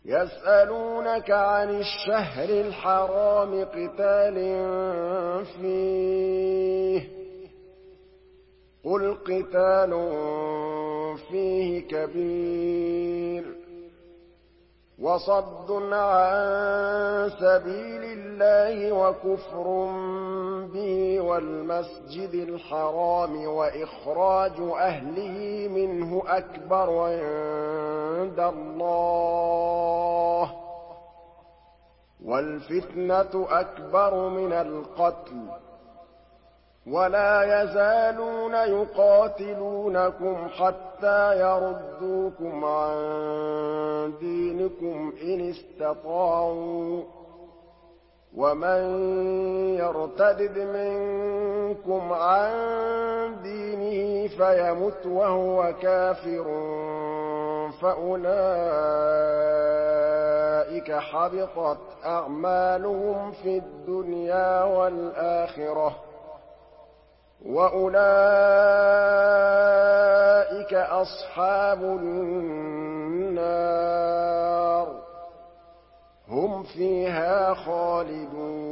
يسألونك عن الشهر الحرام قتال فيه قل قتال فيه كبير وصد عن سبيل الله وكفر به والمسجد الحرام وإخراج أهله منه أكبر عند الله والفتنة أكبر من القتل ولا يزالون يقاتلونكم حتى يردوكم عن دينكم إن استطاعوا ومن يرتد منكم عن دينه فيمت وهو كافر فأولئك حبطت أعمالهم في الدنيا والآخرة وأولئك أصحاب النار هم فيها خالدون